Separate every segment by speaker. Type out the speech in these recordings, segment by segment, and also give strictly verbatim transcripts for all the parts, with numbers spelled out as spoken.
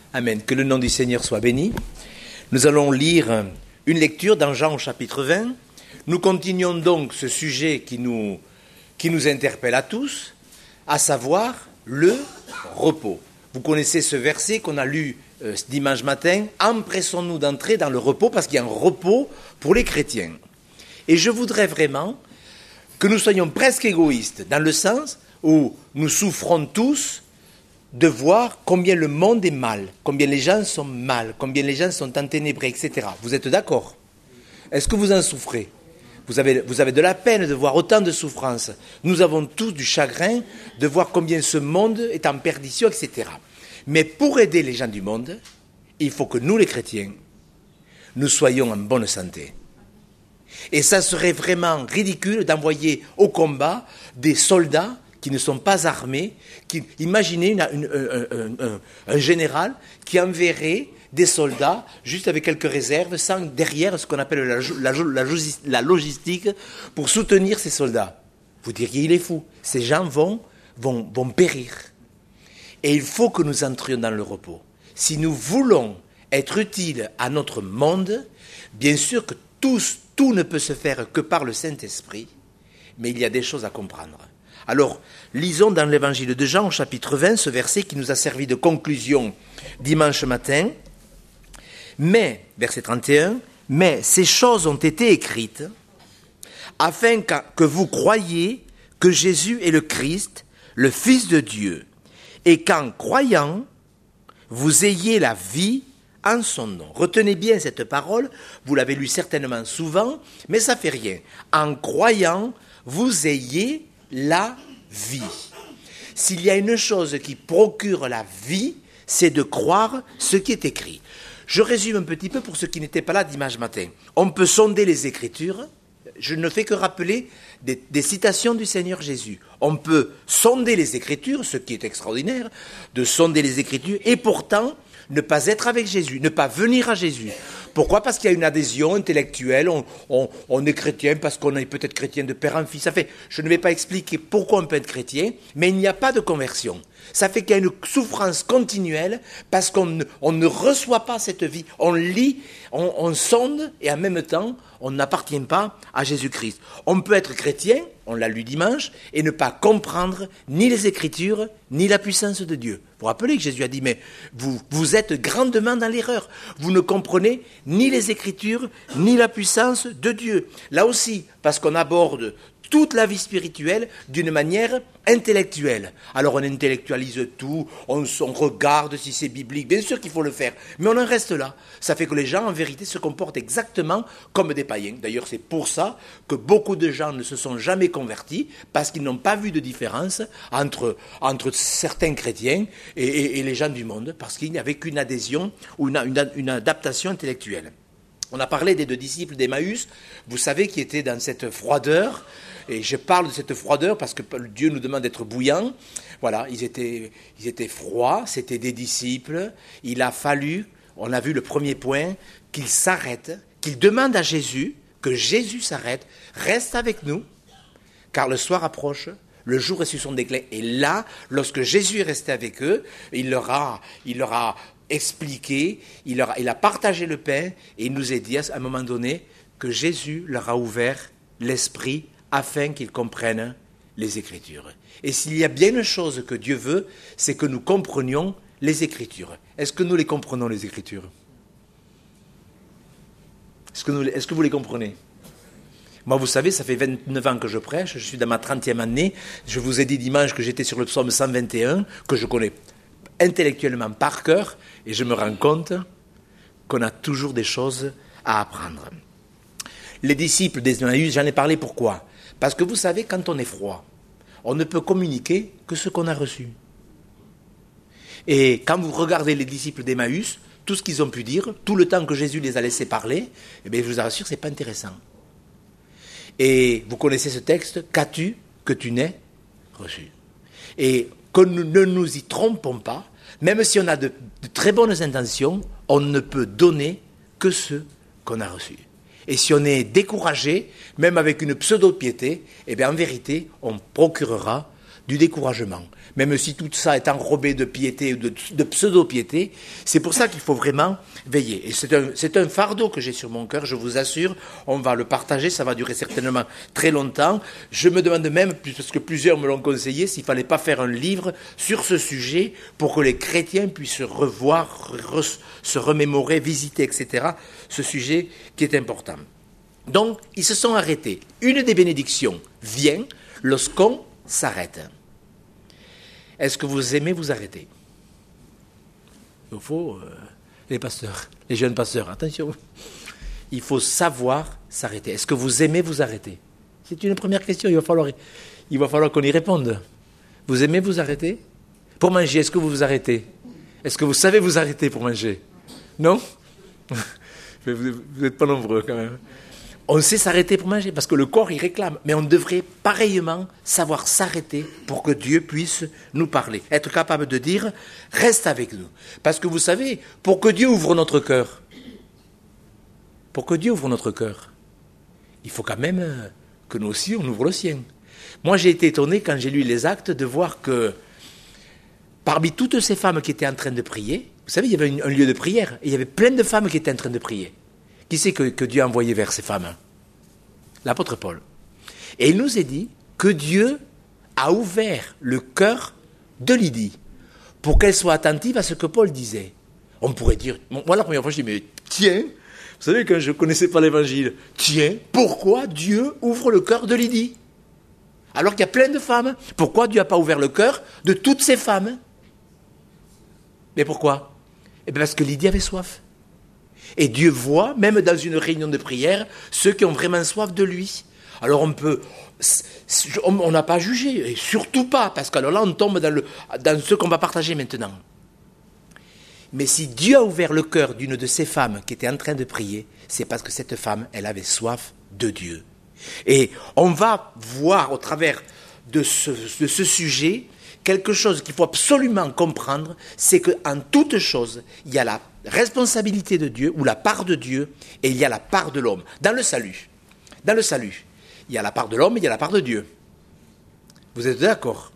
Speaker 1: Amen. Que le nom du Seigneur soit béni. Nous allons lire une lecture dans Jean au chapitre vingt. Nous continuons donc ce sujet qui nous, qui nous interpelle à tous, à savoir le repos. Vous connaissez ce verset qu'on a lu euh, dimanche matin. Empressons-nous d'entrer dans le repos parce qu'il y a un repos pour les chrétiens. Et je voudrais vraiment que nous soyons presque égoïstes, dans le sens où nous souffrons tous de voir combien le monde est mal, combien les gens sont mal, combien les gens sont enténébrés, et cetera. Vous êtes d'accord? Est-ce que vous en souffrez? Vous avez, vous avez de la peine de voir autant de souffrance. Nous avons tous du chagrin de voir combien ce monde est en perdition, et cetera. Mais pour aider les gens du monde, il faut que nous, les chrétiens, nous soyons en bonne santé. Et ça serait vraiment ridicule d'envoyer au combat des soldats qui ne sont pas armés. Qui, imaginez une, une, un, un, un général qui enverrait des soldats juste avec quelques réserves, sans derrière ce qu'on appelle la, la, la, la logistique pour soutenir ces soldats. Vous diriez, il est fou. Ces gens vont, vont, vont périr. Et il faut que nous entrions dans le repos. Si nous voulons être utiles à notre monde, bien sûr que tous, tout ne peut se faire que par le Saint-Esprit, mais il y a des choses à comprendre. Alors, lisons dans l'évangile de Jean, au chapitre vingt, ce verset qui nous a servi de conclusion dimanche matin. Mais, verset trente et un, « Mais ces choses ont été écrites afin que vous croyiez que Jésus est le Christ, le Fils de Dieu, et qu'en croyant, vous ayez la vie en son nom. » Retenez bien cette parole, vous l'avez lue certainement souvent, mais ça ne fait rien. En croyant, vous ayez la vie. S'il y a une chose qui procure la vie, c'est de croire ce qui est écrit. Je résume un petit peu pour ceux qui n'étaient pas là dimanche matin. On peut sonder les Écritures. Je ne fais que rappeler des, des citations du Seigneur Jésus. On peut sonder les Écritures, ce qui est extraordinaire, de sonder les Écritures, et pourtant ne pas être avec Jésus, ne pas venir à Jésus. Pourquoi? Parce qu'il y a une adhésion intellectuelle, on, on, on est chrétien parce qu'on est peut-être chrétien de père en fils. Ça fait, je ne vais pas expliquer pourquoi on peut être chrétien, mais il n'y a pas de conversion. Ça fait qu'il y a une souffrance continuelle parce qu'on ne, on ne reçoit pas cette vie. On lit, on, on sonde et en même temps, on n'appartient pas à Jésus-Christ. On peut être chrétien, on l'a lu dimanche, et ne pas comprendre ni les Écritures, ni la puissance de Dieu. Vous vous rappelez que Jésus a dit, mais vous, vous êtes grandement dans l'erreur. Vous ne comprenez ni les Écritures, ni la puissance de Dieu. Là aussi, parce qu'on aborde toute la vie spirituelle d'une manière intellectuelle. Alors on intellectualise tout, on, on regarde si c'est biblique, bien sûr qu'il faut le faire, mais on en reste là. Ça fait que les gens en vérité se comportent exactement comme des païens. D'ailleurs c'est pour ça que beaucoup de gens ne se sont jamais convertis, parce qu'ils n'ont pas vu de différence entre, entre certains chrétiens et, et, et les gens du monde, parce qu'il n'y avait qu'une adhésion ou une, une, une adaptation intellectuelle. On a parlé des deux disciples d'Emmaüs, vous savez, qui étaient dans cette froideur. Et je parle de cette froideur parce que Dieu nous demande d'être bouillants. Voilà, ils étaient, ils étaient froids, c'était des disciples. Il a fallu, on a vu le premier point, qu'ils s'arrêtent, qu'ils demandent à Jésus, que Jésus s'arrête, reste avec nous, car le soir approche, le jour est sur son déclin. Et là, lorsque Jésus est resté avec eux, il leur a, il leur a expliqué, il, leur a, il a partagé le pain, et il nous a dit à un moment donné que Jésus leur a ouvert l'esprit afin qu'ils comprennent les Écritures. Et s'il y a bien une chose que Dieu veut, c'est que nous comprenions les Écritures. Est-ce que nous les comprenons, les Écritures? Est-ce que, nous, est-ce que vous les comprenez? Moi, vous savez, ça fait vingt-neuf ans que je prêche, je suis dans ma trentième année. Je vous ai dit dimanche que j'étais sur le psaume cent vingt et un, que je connais intellectuellement par cœur, et je me rends compte qu'on a toujours des choses à apprendre. Les disciples d'Emmaüs, j'en ai parlé pourquoi? Parce que vous savez, quand on est froid, on ne peut communiquer que ce qu'on a reçu. Et quand vous regardez les disciples d'Emmaüs, tout ce qu'ils ont pu dire, tout le temps que Jésus les a laissés parler, eh bien, je vous assure, ce n'est pas intéressant. Et vous connaissez ce texte, « Qu'as-tu que tu n'aies reçu ?» Et que nous ne nous y trompons pas, même si on a de, de très bonnes intentions, on ne peut donner que ce qu'on a reçu. Et si on est découragé, même avec une pseudo-piété, eh bien en vérité, on procurera du découragement. Même si tout ça est enrobé de piété ou de, de pseudo-piété, c'est pour ça qu'il faut vraiment veiller. Et c'est un, c'est un fardeau que j'ai sur mon cœur, je vous assure, on va le partager, ça va durer certainement très longtemps. Je me demande même, parce que plusieurs me l'ont conseillé, s'il ne fallait pas faire un livre sur ce sujet pour que les chrétiens puissent revoir, re, se remémorer, visiter, et cetera, ce sujet qui est important. Donc, ils se sont arrêtés. Une des bénédictions vient lorsqu'on s'arrête. Est-ce que vous aimez vous arrêter? Il faut, euh, les pasteurs, les jeunes pasteurs, attention. Il faut savoir s'arrêter. Est-ce que vous aimez vous arrêter? C'est une première question, il va falloir, il va falloir qu'on y réponde. Vous aimez vous arrêter? Pour manger, est-ce que vous vous arrêtez? Est-ce que vous savez vous arrêter pour manger? Non? Vous n'êtes pas nombreux quand même. On sait s'arrêter pour manger, parce que le corps, il réclame. Mais on devrait pareillement savoir s'arrêter pour que Dieu puisse nous parler. Être capable de dire, reste avec nous. Parce que vous savez, pour que Dieu ouvre notre cœur, pour que Dieu ouvre notre cœur, il faut quand même que nous aussi, on ouvre le sien. Moi, j'ai été étonné quand j'ai lu les Actes de voir que parmi toutes ces femmes qui étaient en train de prier, vous savez, il y avait un lieu de prière, et il y avait plein de femmes qui étaient en train de prier. Qui c'est que, que Dieu a envoyé vers ces femmes? L'apôtre Paul. Et il nous est dit que Dieu a ouvert le cœur de Lydie pour qu'elle soit attentive à ce que Paul disait. On pourrait dire, moi la première fois je dis, mais tiens, vous savez quand je ne connaissais pas l'évangile, tiens, pourquoi Dieu ouvre le cœur de Lydie? Alors qu'il y a plein de femmes. Pourquoi Dieu n'a pas ouvert le cœur de toutes ces femmes? Mais pourquoi? Eh bien parce que Lydie avait soif. Et Dieu voit, même dans une réunion de prière, ceux qui ont vraiment soif de lui. Alors on peut, on n'a pas jugé, et surtout pas, parce que alors là on tombe dans, le, dans ce qu'on va partager maintenant. Mais si Dieu a ouvert le cœur d'une de ces femmes qui était en train de prier, c'est parce que cette femme, elle avait soif de Dieu. Et on va voir au travers de ce, de ce sujet quelque chose qu'il faut absolument comprendre, c'est qu'en toute chose, il y a la responsabilité de Dieu, ou la part de Dieu, et il y a la part de l'homme. Dans le salut, dans le salut, il y a la part de l'homme et il y a la part de Dieu. Vous êtes d'accord?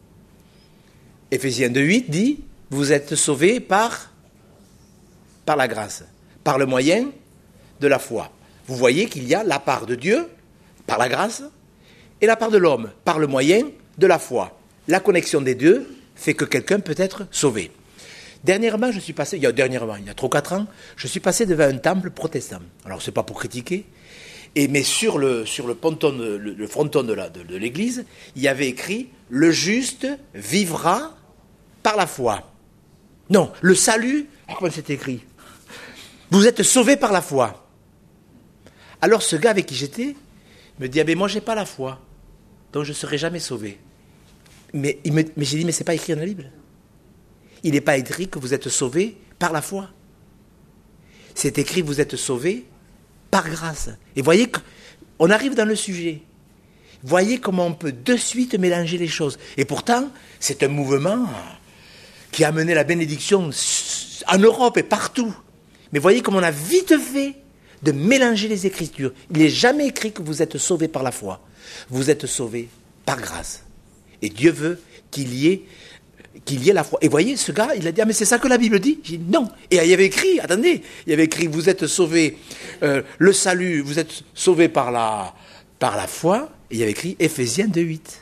Speaker 1: Éphésiens deux huit dit, vous êtes sauvés par, par la grâce, par le moyen de la foi. Vous voyez qu'il y a la part de Dieu, par la grâce, et la part de l'homme, par le moyen de la foi. La connexion des deux fait que quelqu'un peut être sauvé. Dernièrement, je suis passé, il y a dernièrement, il y a trois ou quatre ans, je suis passé devant un temple protestant. Alors, ce n'est pas pour critiquer, et, mais sur le, sur le, ponton de, le, le fronton de, la, de, de l'église, il y avait écrit « Le juste vivra par la foi ». Non, le salut, comment c'est écrit? Vous êtes sauvés par la foi. Alors, ce gars avec qui j'étais me dit « Ah ben moi, je n'ai pas la foi, donc je ne serai jamais sauvé ». Mais, il me, mais j'ai dit « Mais ce n'est pas écrit dans la Bible ». Il n'est pas écrit que vous êtes sauvés par la foi. C'est écrit que vous êtes sauvés par grâce. Et voyez qu'on arrive dans le sujet. Voyez comment on peut de suite mélanger les choses. Et pourtant, c'est un mouvement qui a amené la bénédiction en Europe et partout. Mais voyez comment on a vite fait de mélanger les Écritures. Il n'est jamais écrit que vous êtes sauvés par la foi. Vous êtes sauvés par grâce. Et Dieu veut qu'il y ait qu'il y ait la foi. Et voyez, ce gars, il a dit, ah mais c'est ça que la Bible dit? J'ai dit, non. Et il y avait écrit, attendez, il y avait écrit, vous êtes sauvés, euh, le salut, vous êtes sauvés par la, par la foi, et il y avait écrit Éphésiens deux huit.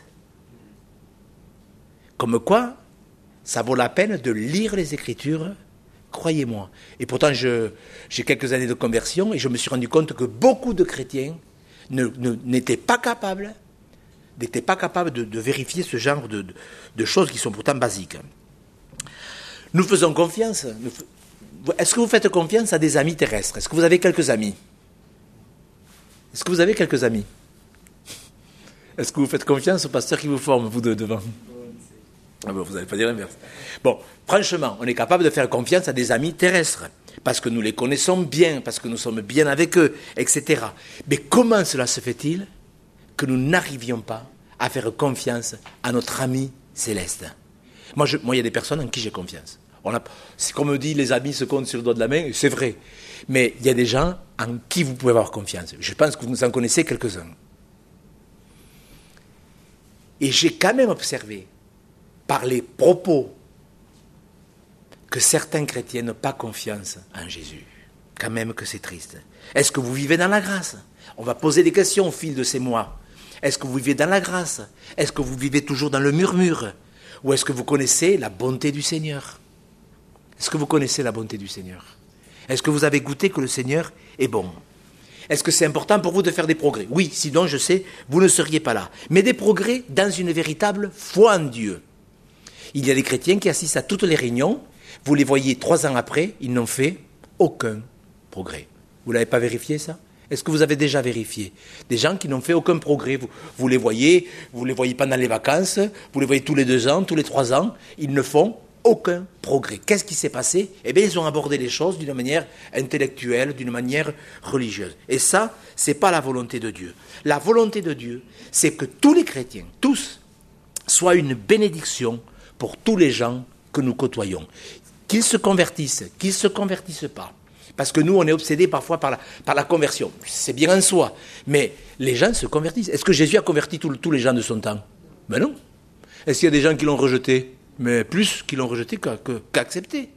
Speaker 1: Comme quoi, ça vaut la peine de lire les Écritures, croyez-moi. Et pourtant, je, j'ai quelques années de conversion, et je me suis rendu compte que beaucoup de chrétiens ne, ne, n'étaient pas capables n'étaient pas capables de, de vérifier ce genre de, de, de choses qui sont pourtant basiques. Nous faisons confiance. Nous, est-ce que vous faites confiance à des amis terrestres? Est-ce que vous avez quelques amis? Est-ce que vous avez quelques amis? Est-ce que vous faites confiance au pasteur qui vous forme, vous deux, devant? Ah ben, vous n'allez pas dire l'inverse. Bon, franchement, on est capable de faire confiance à des amis terrestres, parce que nous les connaissons bien, parce que nous sommes bien avec eux, et cetera. Mais comment cela se fait-il que nous n'arrivions pas à faire confiance à notre ami céleste? Moi, je, moi, il y a des personnes en qui j'ai confiance. On a, c'est comme on dit, les amis se comptent sur le doigt de la main, c'est vrai. Mais il y a des gens en qui vous pouvez avoir confiance. Je pense que vous en connaissez quelques-uns. Et j'ai quand même observé, par les propos, que certains chrétiens n'ont pas confiance en Jésus. Quand même que c'est triste. Est-ce que vous vivez dans la grâce? On va poser des questions au fil de ces mois. Est-ce que vous vivez dans la grâce? Est-ce que vous vivez toujours dans le murmure? Ou est-ce que vous connaissez la bonté du Seigneur? Est-ce que vous connaissez la bonté du Seigneur? Est-ce que vous avez goûté que le Seigneur est bon? Est-ce que c'est important pour vous de faire des progrès? Oui, sinon, je sais, vous ne seriez pas là. Mais des progrès dans une véritable foi en Dieu. Il y a des chrétiens qui assistent à toutes les réunions. Vous les voyez trois ans après, ils n'ont fait aucun progrès. Vous ne l'avez pas vérifié, ça? Est-ce que vous avez déjà vérifié? Des gens qui n'ont fait aucun progrès. Vous, vous les voyez, vous les voyez pendant les vacances, vous les voyez tous les deux ans, tous les trois ans, ils ne font aucun progrès. Qu'est-ce qui s'est passé? Eh bien, ils ont abordé les choses d'une manière intellectuelle, d'une manière religieuse. Et ça, ce n'est pas la volonté de Dieu. La volonté de Dieu, c'est que tous les chrétiens, tous, soient une bénédiction pour tous les gens que nous côtoyons. Qu'ils se convertissent, qu'ils ne se convertissent pas. Parce que nous, on est obsédés parfois par la, par la conversion. C'est bien en soi. Mais les gens se convertissent. Est-ce que Jésus a converti tous, tous les gens de son temps? Ben non. Est-ce qu'il y a des gens qui l'ont rejeté? Mais plus qui l'ont rejeté qu'accepté.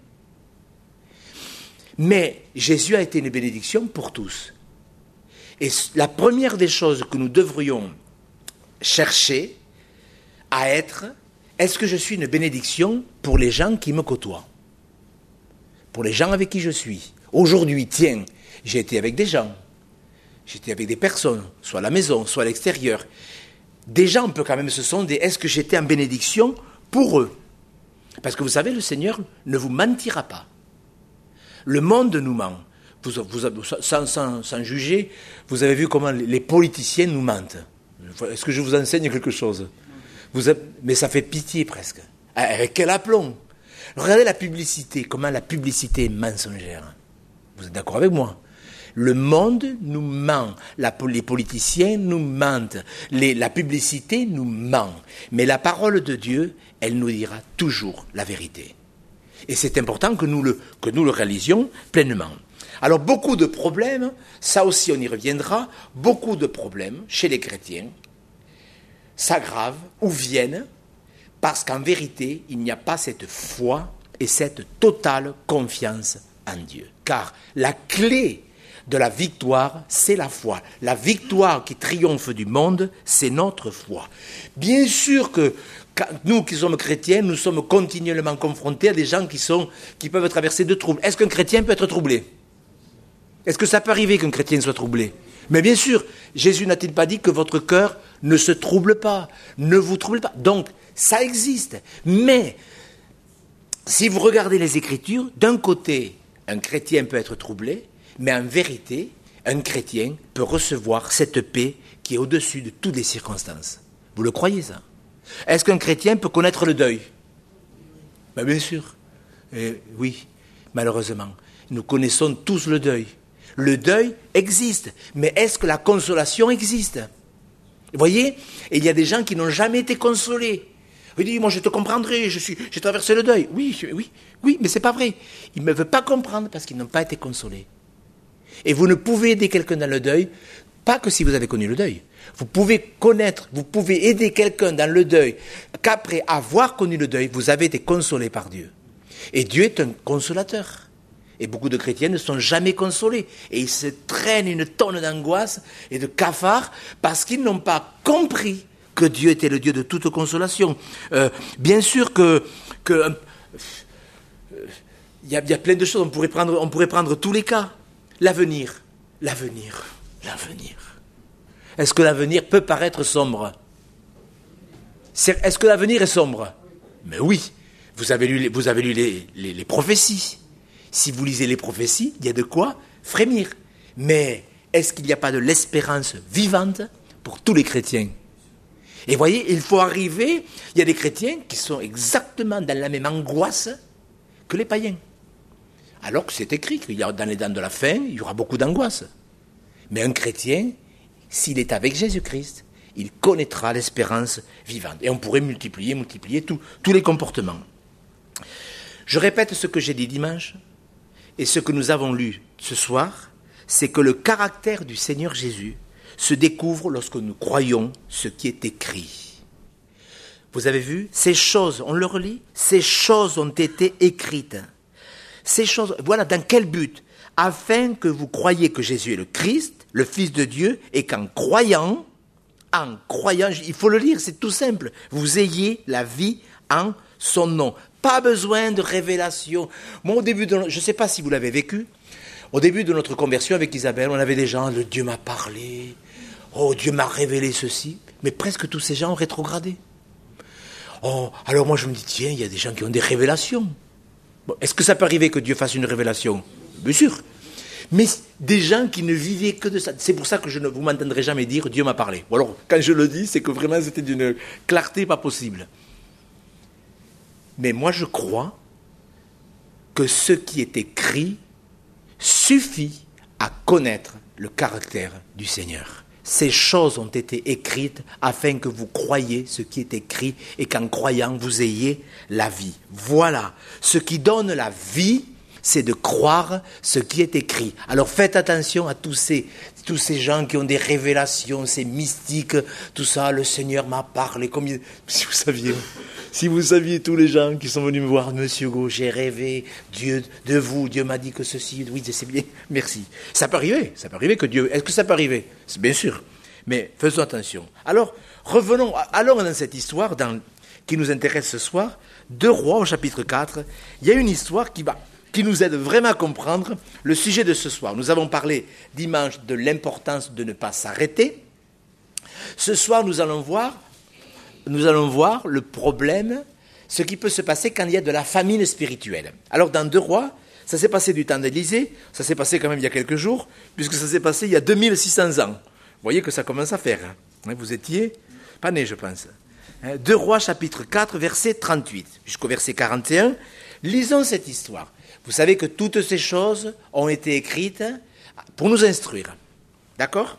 Speaker 1: Mais Jésus a été une bénédiction pour tous. Et la première des choses que nous devrions chercher à être, est-ce que je suis une bénédiction pour les gens qui me côtoient? Pour les gens avec qui je suis. Aujourd'hui, tiens, j'ai été avec des gens, j'étais avec des personnes, soit à la maison, soit à l'extérieur. Des gens, on peut quand même se sonder, est-ce que j'étais en bénédiction pour eux? Parce que vous savez, le Seigneur ne vous mentira pas. Le monde nous ment. Vous, vous, sans, sans, sans juger, vous avez vu comment les politiciens nous mentent. Est-ce que je vous enseigne quelque chose? Vous avez, mais ça fait pitié presque. Avec quel aplomb? Regardez la publicité, comment la publicité est mensongère. Vous êtes d'accord avec moi? Le monde nous ment, la, les politiciens nous mentent, les, la publicité nous ment. Mais la parole de Dieu, elle nous dira toujours la vérité. Et c'est important que nous le, que nous le réalisions pleinement. Alors beaucoup de problèmes, ça aussi on y reviendra, beaucoup de problèmes chez les chrétiens s'aggravent ou viennent parce qu'en vérité, il n'y a pas cette foi et cette totale confiance en Dieu. Car la clé de la victoire, c'est la foi. La victoire qui triomphe du monde, c'est notre foi. Bien sûr que nous qui sommes chrétiens, nous sommes continuellement confrontés à des gens qui, sont, qui peuvent traverser de troubles. Est-ce qu'un chrétien peut être troublé? Est-ce que ça peut arriver qu'un chrétien soit troublé? Mais bien sûr, Jésus n'a-t-il pas dit que votre cœur ne se trouble pas, ne vous trouble pas? Donc, ça existe. Mais, si vous regardez les Écritures, d'un côté, un chrétien peut être troublé, mais en vérité, un chrétien peut recevoir cette paix qui est au-dessus de toutes les circonstances. Vous le croyez, ça? Est-ce qu'un chrétien peut connaître le deuil? Ben, bien sûr. Et oui, malheureusement. Nous connaissons tous le deuil. Le deuil existe. Mais est-ce que la consolation existe? Vous voyez? Et il y a des gens qui n'ont jamais été consolés. Il dit, moi je te comprendrai, je suis, j'ai traversé le deuil. Oui, oui, oui, mais c'est pas vrai. Ils ne veulent pas comprendre parce qu'ils n'ont pas été consolés. Et vous ne pouvez aider quelqu'un dans le deuil, pas que si vous avez connu le deuil. Vous pouvez connaître, vous pouvez aider quelqu'un dans le deuil, qu'après avoir connu le deuil, vous avez été consolé par Dieu. Et Dieu est un consolateur. Et beaucoup de chrétiens ne sont jamais consolés. Et ils se traînent une tonne d'angoisse et de cafard parce qu'ils n'ont pas compris que Dieu était le Dieu de toute consolation. Euh, bien sûr que... que euh, y a, y a plein de choses, on pourrait prendre, on pourrait prendre tous les cas. L'avenir, l'avenir, l'avenir. Est-ce que l'avenir peut paraître sombre? C'est, est-ce que l'avenir est sombre? Mais oui, vous avez lu, les, vous avez lu les, les, les prophéties. Si vous lisez les prophéties, il y a de quoi frémir. Mais est-ce qu'il n'y a pas de l'espérance vivante pour tous les chrétiens? Et voyez, il faut arriver, il y a des chrétiens qui sont exactement dans la même angoisse que les païens. Alors que c'est écrit qu'il y a dans les dents de la fin, il y aura beaucoup d'angoisse. Mais un chrétien, s'il est avec Jésus-Christ, il connaîtra l'espérance vivante. Et on pourrait multiplier, multiplier tout, tous les comportements. Je répète ce que j'ai dit dimanche, et ce que nous avons lu ce soir, c'est que le caractère du Seigneur Jésus se découvre lorsque nous croyons ce qui est écrit. Vous avez vu? Ces choses, on le relit? Ces choses ont été écrites. Ces choses, voilà, dans quel but? Afin que vous croyiez que Jésus est le Christ, le Fils de Dieu, et qu'en croyant, en croyant, il faut le lire, c'est tout simple, vous ayez la vie en son nom. Pas besoin de révélation. Moi, au début de, je ne sais pas si vous l'avez vécu, au début de notre conversion avec Isabelle, on avait des gens, le Dieu m'a parlé, oh, Dieu m'a révélé ceci, mais presque tous ces gens ont rétrogradé. Oh, alors moi je me dis, tiens, il y a des gens qui ont des révélations. Bon, est-ce que ça peut arriver que Dieu fasse une révélation? Bien sûr. Mais des gens qui ne vivaient que de ça. C'est pour ça que je ne vous m'entendrai jamais dire Dieu m'a parlé. Ou alors, quand je le dis, c'est que vraiment c'était d'une clarté pas possible. Mais moi je crois que ce qui est écrit suffit à connaître le caractère du Seigneur. Ces choses ont été écrites afin que vous croyiez ce qui est écrit et qu'en croyant, vous ayez la vie. Voilà, ce qui donne la vie, c'est de croire ce qui est écrit. Alors faites attention à tous ces, tous ces gens qui ont des révélations, ces mystiques, tout ça, le Seigneur m'a parlé. Combien... Si vous saviez, si vous saviez tous les gens qui sont venus me voir, Monsieur Gau, j'ai rêvé Dieu de vous, Dieu m'a dit que ceci, oui, c'est bien, merci. Ça peut arriver, ça peut arriver que Dieu... Est-ce que ça peut arriver? C'est bien sûr, mais faisons attention. Alors, revenons, allons dans cette histoire dans, qui nous intéresse ce soir, deux Rois au chapitre quatre. Il y a une histoire qui va... qui nous aide vraiment à comprendre le sujet de ce soir. Nous avons parlé dimanche de l'importance de ne pas s'arrêter. Ce soir, nous allons voir, nous allons voir le problème, ce qui peut se passer quand il y a de la famine spirituelle. Alors, dans Deux Rois, ça s'est passé du temps d'Élisée, ça s'est passé quand même il y a quelques jours, puisque ça s'est passé il y a deux mille six cents ans. Vous voyez que ça commence à faire. Hein. Vous étiez pas né, je pense. Deux Rois, chapitre quatre, verset trente-huit, jusqu'au verset quarante et un. Lisons cette histoire. Vous savez que toutes ces choses ont été écrites pour nous instruire. D'accord?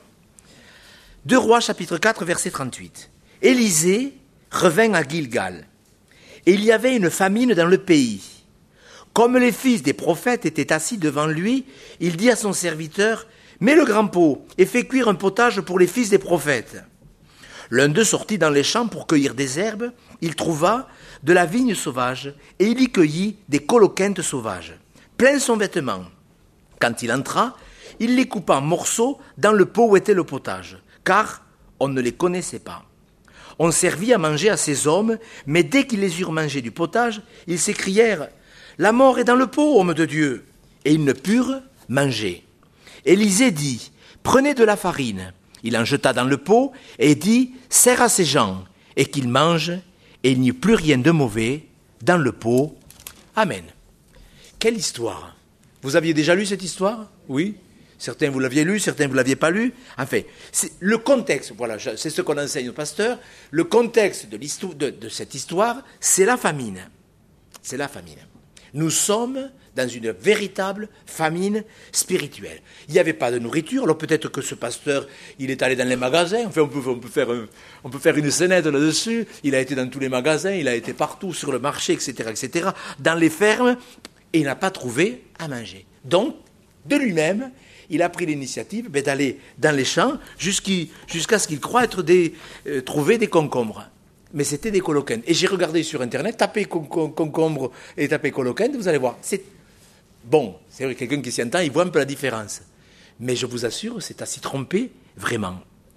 Speaker 1: Deux Rois, chapitre quatre, verset trente-huit. Élisée revint à Gilgal, et il y avait une famine dans le pays. Comme les fils des prophètes étaient assis devant lui, il dit à son serviteur, « Mets le grand pot et fais cuire un potage pour les fils des prophètes. » L'un d'eux sortit dans les champs pour cueillir des herbes. Il trouva de la vigne sauvage, et il y cueillit des coloquintes sauvages. Plein son vêtement. Quand il entra, il les coupa en morceaux dans le pot où était le potage, car on ne les connaissait pas. On servit à manger à ces hommes, mais dès qu'ils les eurent mangé du potage, ils s'écrièrent « La mort est dans le pot, homme de Dieu !» Et ils ne purent manger. Élisée dit « Prenez de la farine. » Il en jeta dans le pot et dit « Sers à ces gens, et qu'ils mangent. » Et il n'y eut plus rien de mauvais dans le pot. Amen. Quelle histoire! Vous aviez déjà lu cette histoire? Oui. Certains vous l'aviez lu, certains vous ne l'aviez pas lu. Enfin, c'est le contexte, voilà, c'est ce qu'on enseigne aux pasteurs. Le contexte de, de, de cette histoire, c'est la famine. C'est la famine. Nous sommes dans une véritable famine spirituelle. Il n'y avait pas de nourriture, alors peut-être que ce pasteur, il est allé dans les magasins, enfin on peut, on peut, faire, on peut faire une scénette là-dessus, il a été dans tous les magasins, il a été partout sur le marché, et cetera, et cetera, dans les fermes, et il n'a pas trouvé à manger. Donc, de lui-même, il a pris l'initiative ben, d'aller dans les champs jusqu'à ce qu'il croit être des, euh, trouver des concombres. Mais c'était des coloquintes. Et j'ai regardé sur Internet, tapez con, con, concombre et tapez coloquinte, vous allez voir. C'est bon, c'est vrai, quelqu'un qui s'y entend, il voit un peu la différence. Mais je vous assure, c'est à s'y tromper, vraiment.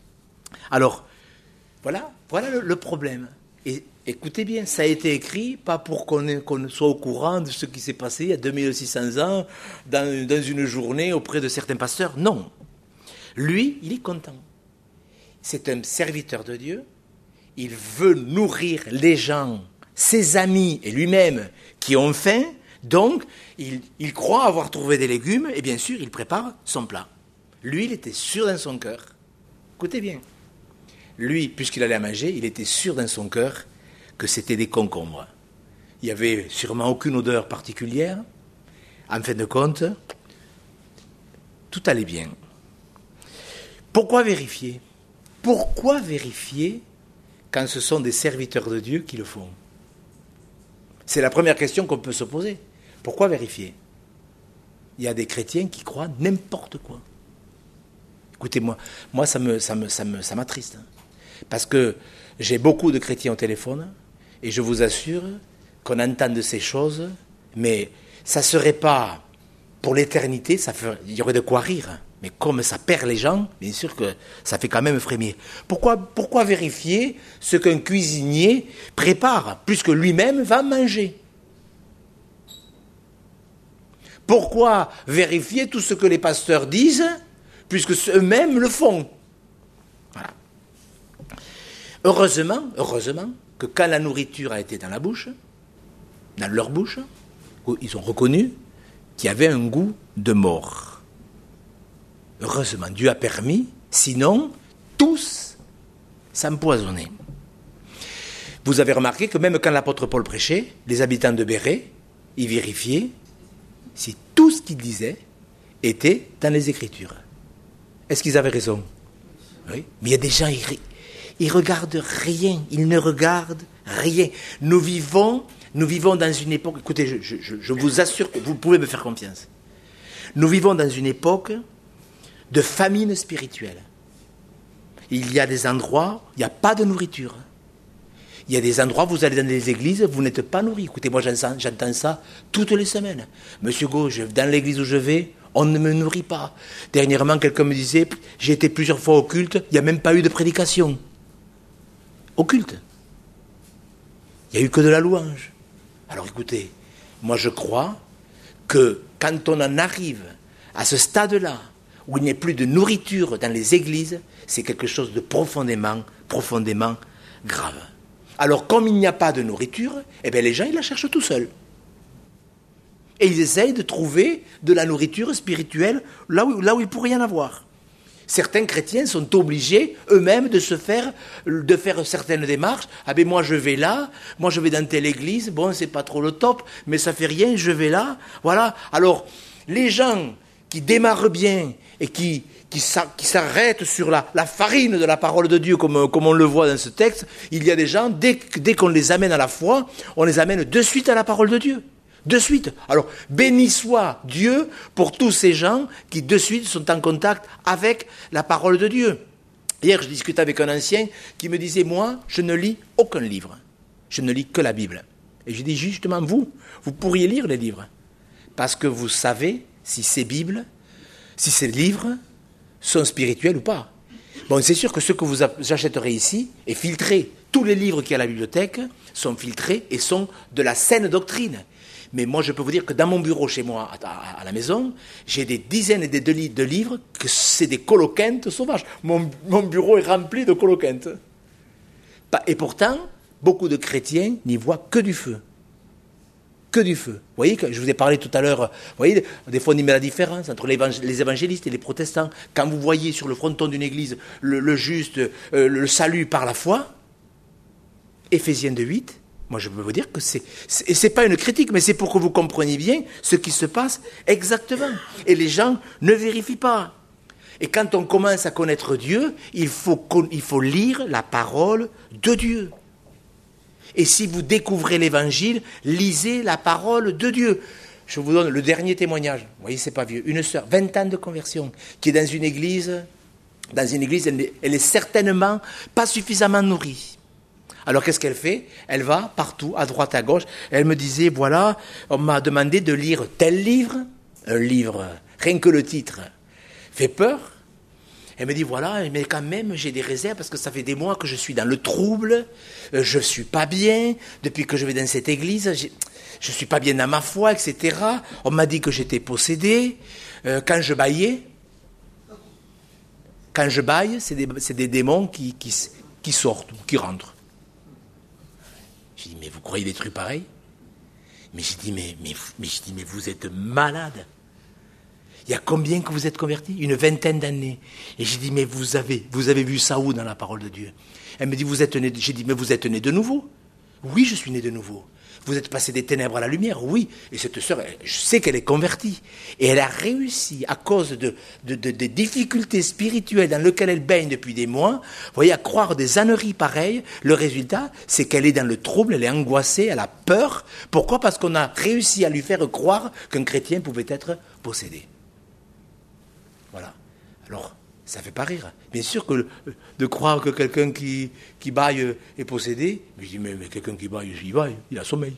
Speaker 1: Alors, voilà, voilà le, le problème. Et écoutez bien, ça a été écrit, pas pour qu'on, ait, qu'on soit au courant de ce qui s'est passé il y a deux mille six cents ans, dans, dans une journée auprès de certains pasteurs. Non. Lui, il est content. C'est un serviteur de Dieu. Il veut nourrir les gens, ses amis et lui-même qui ont faim. Donc, il, il croit avoir trouvé des légumes et bien sûr, il prépare son plat. Lui, il était sûr dans son cœur. Écoutez bien. Lui, puisqu'il allait à manger, il était sûr dans son cœur que c'était des concombres. Il n'y avait sûrement aucune odeur particulière. En fin de compte, tout allait bien. Pourquoi vérifier? Pourquoi vérifier quand ce sont des serviteurs de Dieu qui le font? C'est la première question qu'on peut se poser. Pourquoi vérifier? Il y a des chrétiens qui croient n'importe quoi. Écoutez-moi, moi ça me, ça me, ça me, ça m'attriste. Parce que j'ai beaucoup de chrétiens au téléphone Et je vous assure qu'on entend de ces choses, mais ça ne serait pas pour l'éternité, ça ferait, il y aurait de quoi rire. Mais comme ça perd les gens, bien sûr que ça fait quand même frémir. Pourquoi, pourquoi vérifier ce qu'un cuisinier prépare, puisque lui-même va manger? Pourquoi vérifier tout ce que les pasteurs disent, puisque eux-mêmes le font? Voilà. Heureusement, heureusement, que quand la nourriture a été dans la bouche, dans leur bouche, ils ont reconnu qu'il y avait un goût de mort. Heureusement, Dieu a permis, sinon, tous s'empoisonnaient. Vous avez remarqué que même quand l'apôtre Paul prêchait, les habitants de Bérée, ils vérifiaient si tout ce qu'ils disaient était dans les Écritures. Est-ce qu'ils avaient raison? Oui. Mais il y a des gens, ils, ils regardent rien, ils ne regardent rien. Nous vivons, nous vivons dans une époque, écoutez, je, je, je vous assure que vous pouvez me faire confiance. Nous vivons dans une époque de famine spirituelle. Il y a des endroits où il n'y a pas de nourriture. Il y a des endroits, vous allez dans les églises, vous n'êtes pas nourris. Écoutez, moi j'entends, j'entends ça toutes les semaines. Monsieur Gauche, dans l'église où je vais, on ne me nourrit pas. Dernièrement, quelqu'un me disait, j'ai été plusieurs fois au culte, il n'y a même pas eu de prédication. Au culte. Il n'y a eu que de la louange. Alors écoutez, moi je crois que quand on en arrive à ce stade-là, où il n'y a plus de nourriture dans les églises, c'est quelque chose de profondément, profondément grave. Alors, comme il n'y a pas de nourriture, eh bien, les gens, ils la cherchent tout seuls. Et ils essayent de trouver de la nourriture spirituelle là où, là où il ne pourrait y en avoir. Certains chrétiens sont obligés eux-mêmes de se faire, de faire certaines démarches. Ah ben moi je vais là, moi je vais dans telle église, bon c'est pas trop le top, mais ça fait rien, je vais là. Voilà. Alors, les gens qui démarrent bien et qui, qui, qui s'arrêtent sur la, la farine de la parole de Dieu, comme, comme on le voit dans ce texte, il y a des gens, dès, dès qu'on les amène à la foi, on les amène de suite à la parole de Dieu. De suite. Alors, béni soit Dieu pour tous ces gens qui de suite sont en contact avec la parole de Dieu. Hier, je discutais avec un ancien qui me disait, moi, je ne lis aucun livre. Je ne lis que la Bible. Et je dis, justement, vous, vous pourriez lire les livres. Parce que vous savez si ces Bibles, si ces livres sont spirituels ou pas. Bon, c'est sûr que ce que vous achèterez ici est filtré. Tous les livres qu'il y a à la bibliothèque sont filtrés et sont de la saine doctrine. Mais moi, je peux vous dire que dans mon bureau, chez moi, à, à, à la maison, j'ai des dizaines et des de livres que c'est des coloquintes sauvages. Mon, mon bureau est rempli de coloquintes. Et pourtant, beaucoup de chrétiens n'y voient que du feu. Que du feu. Vous voyez, je vous ai parlé tout à l'heure, vous voyez, des fois on y met la différence entre les évangélistes et les protestants. Quand vous voyez sur le fronton d'une église le, le juste, euh, le salut par la foi, Éphésiens deux huit, moi je peux vous dire que c'est, c'est, et c'est pas une critique, mais c'est pour que vous compreniez bien ce qui se passe exactement. Et les gens ne vérifient pas. Et quand on commence à connaître Dieu, il faut, il faut lire la parole de Dieu. Et si vous découvrez l'Évangile, lisez la parole de Dieu. Je vous donne le dernier témoignage. Vous voyez, c'est pas vieux. Une sœur, vingt ans de conversion, qui est dans une église, dans une église, elle, elle est certainement pas suffisamment nourrie. Alors qu'est-ce qu'elle fait? Elle va partout, à droite, à gauche. Elle me disait, voilà, on m'a demandé de lire tel livre, un livre, rien que le titre, fait peur. Elle me dit, voilà, mais quand même, j'ai des réserves parce que ça fait des mois que je suis dans le trouble, je ne suis pas bien, depuis que je vais dans cette église, je ne suis pas bien dans ma foi, et cetera. On m'a dit que j'étais possédé. Euh, quand je bâillais, quand je bâille, c'est des, c'est des démons qui, qui, qui sortent, qui rentrent. J'ai dit, mais vous croyez des trucs pareils? Mais j'ai dit, mais, mais, mais, j'ai dit, mais vous êtes malade. Il y a combien que vous êtes convertis? Une vingtaine d'années. Et j'ai dit, mais vous avez, vous avez vu ça où dans la parole de Dieu? Elle me dit, vous êtes né, j'ai dit, mais vous êtes né de nouveau? Oui, je suis né de nouveau. Vous êtes passé des ténèbres à la lumière? Oui. Et cette sœur, je sais qu'elle est convertie. Et elle a réussi, à cause de, de, de, de difficultés spirituelles dans lesquelles elle baigne depuis des mois, vous voyez, à croire des âneries pareilles. Le résultat, c'est qu'elle est dans le trouble, elle est angoissée, elle a peur. Pourquoi? Parce qu'on a réussi à lui faire croire qu'un chrétien pouvait être possédé. Voilà. Alors, Ça ne fait pas rire. Bien sûr que de croire que quelqu'un qui, qui baille est possédé, je dis, mais, mais quelqu'un qui baille, il baille, il a sommeil.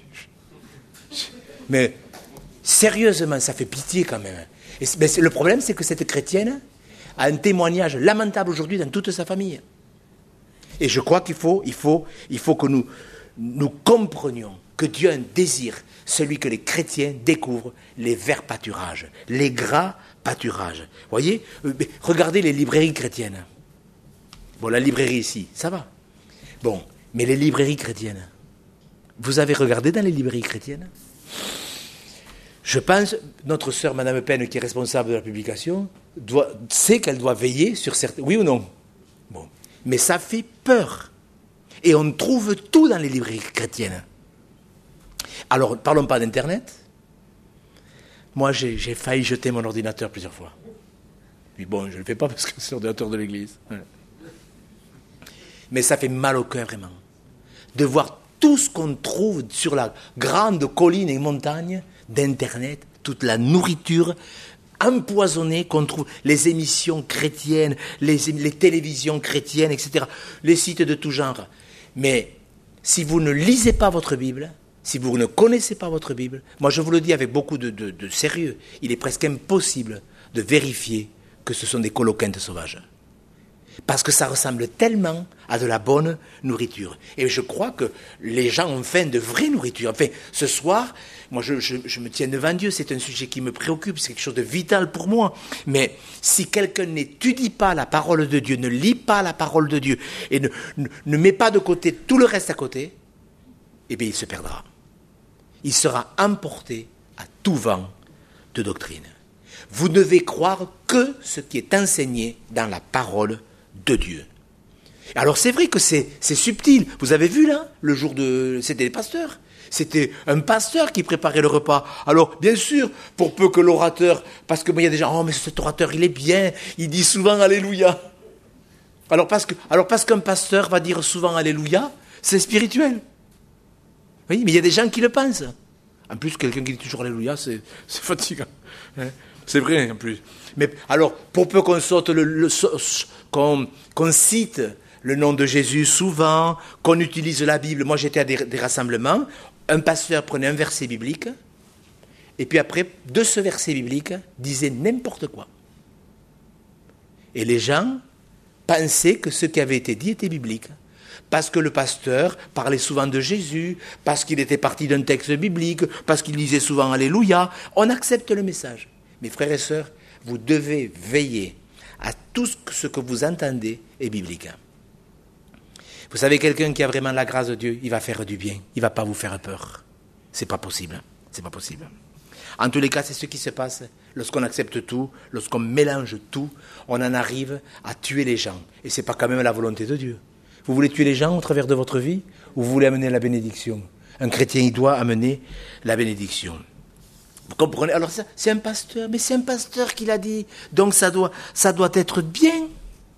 Speaker 1: Mais sérieusement, ça fait pitié quand même. Et mais le problème, c'est que cette chrétienne a un témoignage lamentable aujourd'hui dans toute sa famille. Et je crois qu'il faut, il faut, il faut que nous, nous comprenions que Dieu a un désir, celui que les chrétiens découvrent, les verts pâturages, les gras pâturages. Vous voyez, regardez les librairies chrétiennes. Bon, la librairie ici, ça va. Bon, mais les librairies chrétiennes, vous avez regardé dans les librairies chrétiennes? Je pense, notre sœur Madame Pen, qui est responsable de la publication, doit, sait qu'elle doit veiller sur certains... Oui ou non? Bon. Mais ça fait peur. Et on trouve tout dans les librairies chrétiennes. Alors, parlons pas d'Internet. Moi, j'ai, j'ai failli jeter mon ordinateur plusieurs fois. Puis bon, je ne le fais pas parce que c'est l'ordinateur de l'église. Ouais. Mais ça fait mal au cœur, vraiment. De voir tout ce qu'on trouve sur la grande colline et montagne d'Internet, toute la nourriture empoisonnée qu'on trouve, les émissions chrétiennes, les, les télévisions chrétiennes, et cetera, les sites de tout genre. Mais si vous ne lisez pas votre Bible, si vous ne connaissez pas votre Bible, moi je vous le dis avec beaucoup de, de, de sérieux, il est presque impossible de vérifier que ce sont des coloquintes sauvages. Parce que ça ressemble tellement à de la bonne nourriture. Et je crois que les gens ont faim de vraie nourriture. Enfin, ce soir, moi je, je, je me tiens devant Dieu, c'est un sujet qui me préoccupe, c'est quelque chose de vital pour moi. Mais si quelqu'un n'étudie pas la parole de Dieu, ne lit pas la parole de Dieu, et ne, ne, ne met pas de côté tout le reste à côté, eh bien il se perdra. Il sera emporté à tout vent de doctrine. Vous ne devez croire que ce qui est enseigné dans la parole de Dieu. Alors c'est vrai que c'est, c'est subtil. Vous avez vu là, le jour de... C'était les pasteurs. C'était un pasteur qui préparait le repas. Alors, bien sûr, pour peu que l'orateur... Parce que bon, il y a des gens, oh mais cet orateur, il est bien, il dit souvent Alléluia. Alors parce, que, alors parce qu'un pasteur va dire souvent Alléluia, c'est spirituel. Oui, mais il y a des gens qui le pensent. En plus, quelqu'un qui dit toujours Alléluia, c'est, c'est fatigant. Hein, c'est vrai, en plus. Mais alors, pour peu qu'on saute le, le qu'on, qu'on cite le nom de Jésus souvent, qu'on utilise la Bible. Moi, j'étais à des, des rassemblements. Un pasteur prenait un verset biblique, et puis après, de ce verset biblique, disait n'importe quoi. Et les gens pensaient que ce qui avait été dit était biblique. Parce que le pasteur parlait souvent de Jésus, parce qu'il était parti d'un texte biblique, parce qu'il disait souvent Alléluia. On accepte le message. Mes frères et sœurs, vous devez veiller à tout ce que vous entendez est biblique. Vous savez, quelqu'un qui a vraiment la grâce de Dieu, il va faire du bien. Il ne va pas vous faire peur. C'est pas possible. C'est pas possible. En tous les cas, c'est ce qui se passe lorsqu'on accepte tout, lorsqu'on mélange tout, on en arrive à tuer les gens. Et ce n'est pas quand même la volonté de Dieu. Vous voulez tuer les gens au travers de votre vie, ou vous voulez amener la bénédiction? Un chrétien, il doit amener la bénédiction. Vous comprenez? Alors ça, c'est un pasteur, mais c'est un pasteur qui l'a dit. Donc ça doit, ça doit être bien.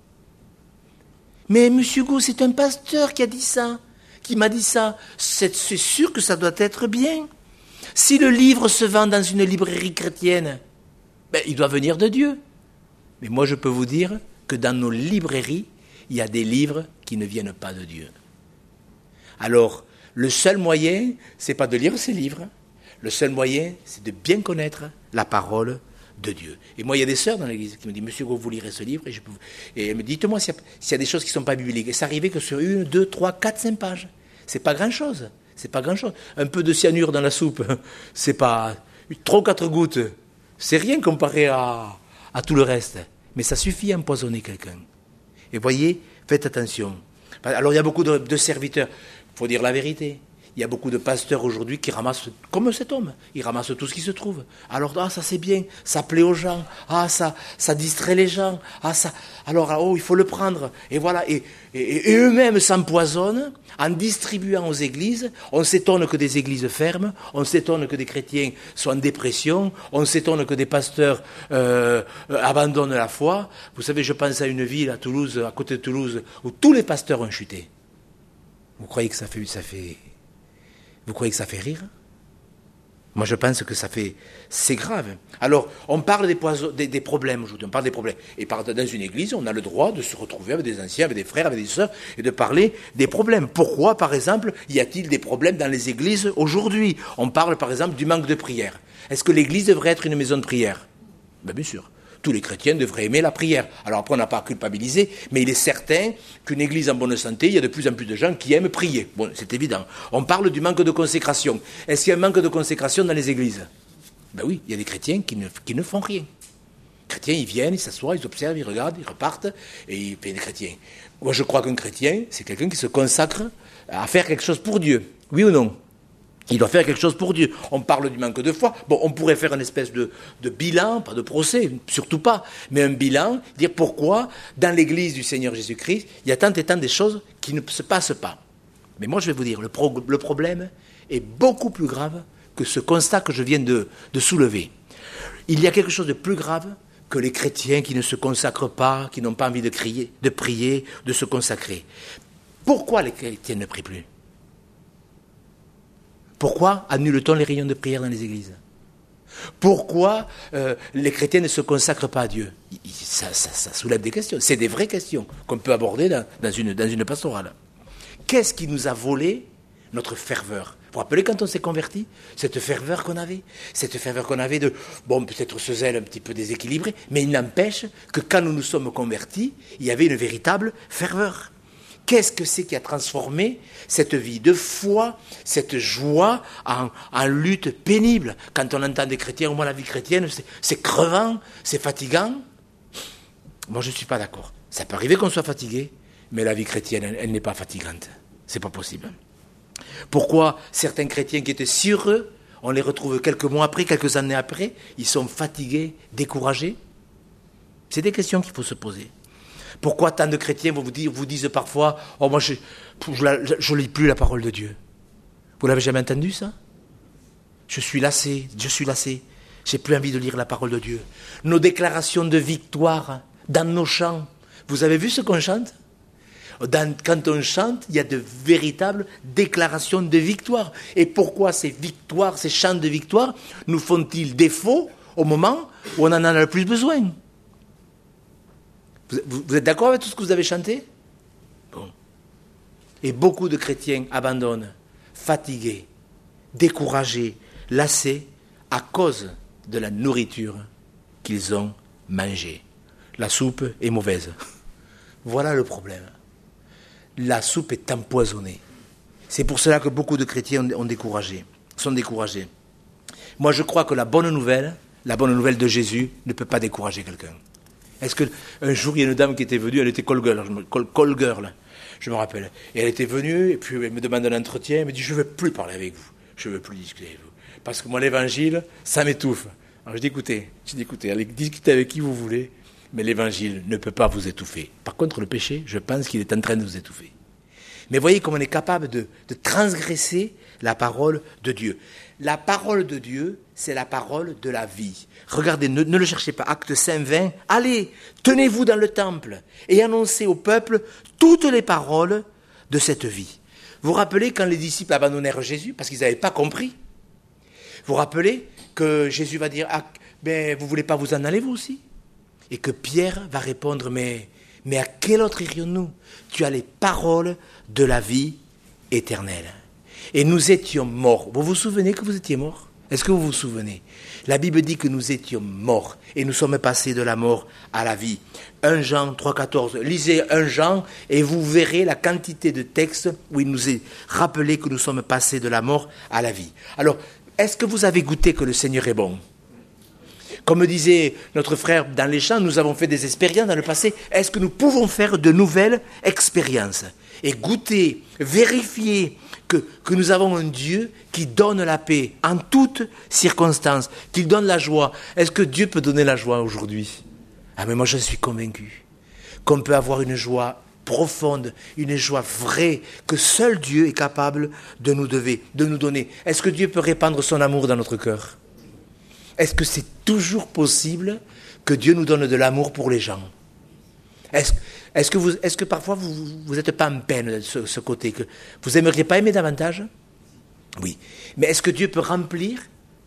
Speaker 1: Mais M. Gou, c'est un pasteur qui a dit ça, qui m'a dit ça. C'est, c'est sûr que ça doit être bien. Si le livre se vend dans une librairie chrétienne, ben, il doit venir de Dieu. Mais moi, je peux vous dire que dans nos librairies, il y a des livres qui ne viennent pas de Dieu. Alors, le seul moyen, c'est pas de lire ces livres. Le seul moyen, c'est de bien connaître la parole de Dieu. Et moi, il y a des sœurs dans l'église qui me disent, Monsieur Gros, vous lirez ce livre, et, je peux... et elles me disent, dites-moi s'il y, a, s'il y a des choses qui ne sont pas bibliques. Et ça arrivait que sur une, deux, trois, quatre, cinq pages. C'est pas grand-chose. C'est pas grand-chose. Un peu de cyanure dans la soupe, c'est pas trois ou quatre gouttes. C'est rien comparé à, à tout le reste. Mais ça suffit à empoisonner quelqu'un. Et voyez, faites attention. Alors il y a beaucoup de, de serviteurs, il faut dire la vérité. Il y a beaucoup de pasteurs aujourd'hui qui ramassent, comme cet homme, ils ramassent tout ce qui se trouve. Alors, ah, ça c'est bien, ça plaît aux gens, ah, ça, ça distrait les gens, ah, ça, alors, oh, il faut le prendre. Et voilà, et, et, et eux-mêmes s'empoisonnent en distribuant aux églises. On s'étonne que des églises ferment, on s'étonne que des chrétiens soient en dépression, on s'étonne que des pasteurs euh, abandonnent la foi. Vous savez, je pense à une ville, à Toulouse, à côté de Toulouse, où tous les pasteurs ont chuté. Vous croyez que ça fait... Ça fait Vous croyez que ça fait rire? Moi, je pense que ça fait, c'est grave. Alors, on parle des, poison, des, des problèmes aujourd'hui, on parle des problèmes. Et par, dans une église, on a le droit de se retrouver avec des anciens, avec des frères, avec des sœurs, et de parler des problèmes. Pourquoi, par exemple, y a-t-il des problèmes dans les églises aujourd'hui? On parle, par exemple, du manque de prière. Est-ce que l'église devrait être une maison de prière? Ben, bien sûr. Tous les chrétiens devraient aimer la prière. Alors après, on n'a pas à culpabiliser, mais il est certain qu'une église en bonne santé, il y a de plus en plus de gens qui aiment prier. Bon, c'est évident. On parle du manque de consécration. Est-ce qu'il y a un manque de consécration dans les églises? Ben oui, il y a des chrétiens qui ne, qui ne font rien. Les chrétiens, ils viennent, ils s'assoient, ils observent, ils regardent, ils repartent, et ils paient des chrétiens. Moi, je crois qu'un chrétien, c'est quelqu'un qui se consacre à faire quelque chose pour Dieu. Oui ou non? Il doit faire quelque chose pour Dieu. On parle du manque de foi. Bon, on pourrait faire une espèce de, de bilan, pas de procès, surtout pas, mais un bilan, dire pourquoi, dans l'église du Seigneur Jésus-Christ, il y a tant et tant de choses qui ne se passent pas. Mais moi, je vais vous dire, le, pro, le problème est beaucoup plus grave que ce constat que je viens de, de soulever. Il y a quelque chose de plus grave que les chrétiens qui ne se consacrent pas, qui n'ont pas envie de crier, de prier, de se consacrer. Pourquoi les chrétiens ne prient plus? Pourquoi annule-t-on les réunions de prière dans les églises? Pourquoi euh, les chrétiens ne se consacrent pas à Dieu? ça, ça, ça soulève des questions. C'est des vraies questions qu'on peut aborder dans, dans, une, dans une pastorale. Qu'est-ce qui nous a volé notre ferveur? Vous vous rappelez quand on s'est converti? Cette ferveur qu'on avait? Cette ferveur qu'on avait de, bon, peut-être ce zèle un petit peu déséquilibré, mais il n'empêche que quand nous nous sommes convertis, il y avait une véritable ferveur. Qu'est-ce que c'est qui a transformé cette vie de foi, cette joie en, en lutte pénible? Quand on entend des chrétiens, au moins la vie chrétienne, c'est, c'est crevant, c'est fatigant. Moi, je ne suis pas d'accord. Ça peut arriver qu'on soit fatigué, mais la vie chrétienne, elle, elle n'est pas fatigante. C'est pas possible. Pourquoi certains chrétiens qui étaient si heureux, on les retrouve quelques mois après, quelques années après, ils sont fatigués, découragés? C'est des questions qu'il faut se poser. Pourquoi tant de chrétiens vous, vous, vous disent parfois « Oh, moi, je ne lis plus la parole de Dieu ». Vous l'avez jamais entendu, ça? Je suis lassé, je suis lassé. J'ai plus envie de lire la parole de Dieu. Nos déclarations de victoire dans nos chants. Vous avez vu ce qu'on chante? Dans, quand on chante, il y a de véritables déclarations de victoire. Et pourquoi ces victoires, ces chants de victoire, nous font-ils défaut au moment où on en a le plus besoin? Vous, vous êtes d'accord avec tout ce que vous avez chanté? Bon. Et beaucoup de chrétiens abandonnent, fatigués, découragés, lassés, à cause de la nourriture qu'ils ont mangée. La soupe est mauvaise. Voilà le problème. La soupe est empoisonnée. C'est pour cela que beaucoup de chrétiens ont découragé, sont découragés. Moi, je crois que la bonne nouvelle, la bonne nouvelle de Jésus ne peut pas décourager quelqu'un. Est-ce qu'un jour, il y a une dame qui était venue, elle était call girl, call, call girl, je me rappelle. Et elle était venue, et puis elle me demande un entretien, elle me dit, je ne veux plus parler avec vous, je ne veux plus discuter avec vous. Parce que moi, l'évangile, ça m'étouffe. Alors je dis, écoutez, je dis, écoutez, allez discuter avec qui vous voulez, mais l'évangile ne peut pas vous étouffer. Par contre, le péché, je pense qu'il est en train de vous étouffer. Mais voyez comme on est capable de, de transgresser la parole de Dieu. La parole de Dieu, c'est la parole de la vie. Regardez, ne, ne le cherchez pas. Acte cinq, vingt. Allez, tenez-vous dans le temple et annoncez au peuple toutes les paroles de cette vie. Vous vous rappelez quand les disciples abandonnèrent Jésus parce qu'ils n'avaient pas compris? Vous vous rappelez que Jésus va dire, ah, ben, vous ne voulez pas vous en aller vous aussi? Et que Pierre va répondre, mais, mais à quel autre irions-nous? Tu as les paroles de la vie éternelle. Et nous étions morts. Vous vous souvenez que vous étiez morts? Est-ce que vous vous souvenez? La Bible dit que nous étions morts et nous sommes passés de la mort à la vie. un Jean trois, quatorze. Lisez un Jean et vous verrez la quantité de textes où il nous est rappelé que nous sommes passés de la mort à la vie. Alors, est-ce que vous avez goûté que le Seigneur est bon? Comme disait notre frère dans les chants, nous avons fait des expériences dans le passé. Est-ce que nous pouvons faire de nouvelles expériences et goûter, vérifier que, que nous avons un Dieu qui donne la paix en toutes circonstances, qu'il donne la joie? Est-ce que Dieu peut donner la joie aujourd'hui? Ah mais moi je suis convaincu qu'on peut avoir une joie profonde, une joie vraie, que seul Dieu est capable de nous, devait, de nous donner. Est-ce que Dieu peut répandre son amour dans notre cœur? Est-ce que c'est toujours possible que Dieu nous donne de l'amour pour les gens? Est-ce, est-ce, que, vous, est-ce que parfois vous n'êtes pas en peine de ce, ce côté que vous n'aimeriez pas aimer davantage? Oui. Mais est-ce que Dieu peut remplir